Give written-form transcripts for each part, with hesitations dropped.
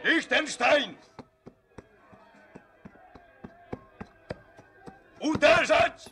Ich den Stein. Uderzać!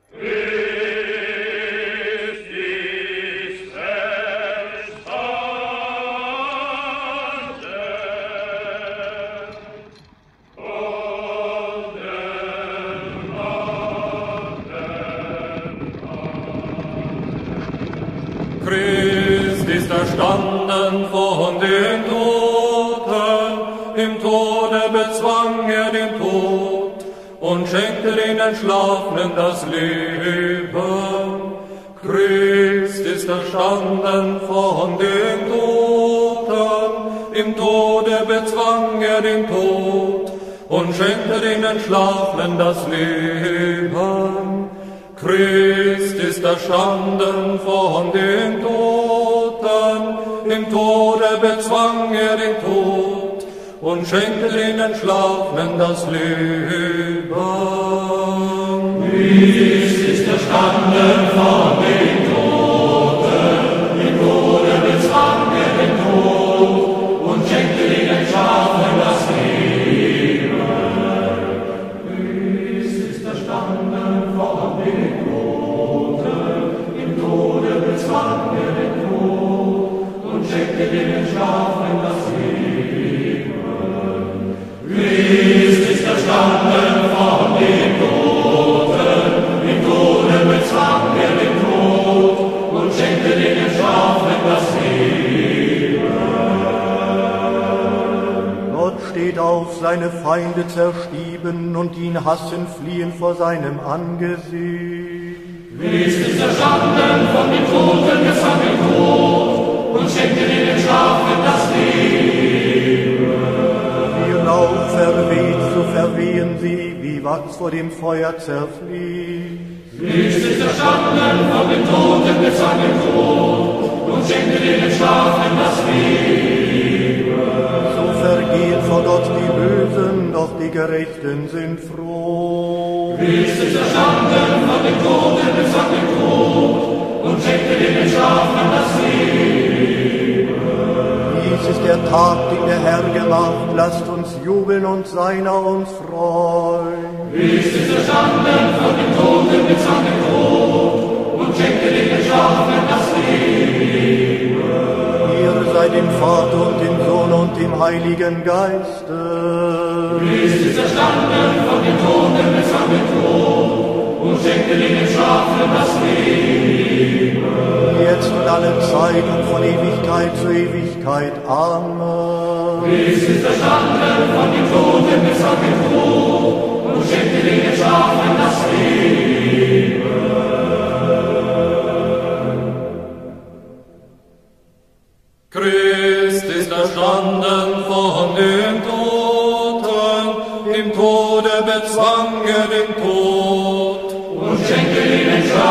Christ ist erstanden von den Toten, im Tode bezwang er den Tod und schenkte den Entschlafenen das Leben. Christ ist erstanden von den Toten, im Tode bezwang er den Tod und schenkte den Entschlafenen das Leben. Christ ist erstanden von den Toten, im Tode bezwang er den Tod und schenkte den Entschlafenen das Leben. Christ ist erstanden von den Toten, im Tode bezwang er den Tod und schenkte den Entschlafenen das Leben. Christ ist erstanden von den Toten, im Tode bezwang er den Tod und schenkte den Entschlafenen das Leben. Christ ist erstanden von den Toten, im Tode bezwang er den Tod und schenkte den Entschlafenen das Leben. Gott steht auf, seine Feinde zerstieben und ihn hassen, fliehen vor seinem Angesicht. Christ ist erstanden von den Toten, bezwang den Tod und schenkte den Entschlafenen das Leben. Wie Rauch verweht, so verwehen sie, wie Wachs vor dem Feuer zerfließt. Christ ist erstanden von den Toten, bezwang den Tod und schenkte den Entschlafenen das Leben. So vergehen vor Gott die Bösen, doch die Gerechten sind froh. Christ ist erstanden von den Toten, bezwang den Tod und schenkte den Entschlafenen das Leben. Dies ist der Tag, den der Herr gemacht, lasst uns jubeln und seiner uns freuen. Christ ist erstanden von den Toten, bezwang den Tod und schenkte den Entschlafenen das Leben. Ehre sei dem Vater und dem Sohn und dem Heiligen Geiste. Christ ist erstanden von den Toten, bezwang den Tod und schenkte den Entschlafenen das Leben. Jetzt und alle Zeit und von Ewigkeit zu Ewigkeit. Amen. Christ ist erstanden von den Toten, bezwang den Tod und schenkte den Entschlafenen das Leben. Christ ist erstanden von den Toten, im Tode bezwang er den Tod und schenkte den Entschlafenen